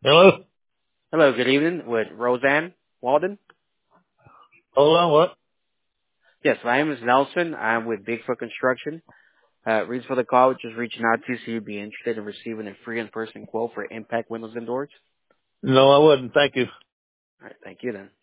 Hello? Hello, good evening with Roseanne Walden. Hold on, what? Yes, my name is Nelson. I'm with Bigfoot Construction. Reason for the call, just reaching out to you so you'd be interested in receiving a free in-person quote for impact windows and doors. No, I wouldn't. Thank you. All right, thank you then.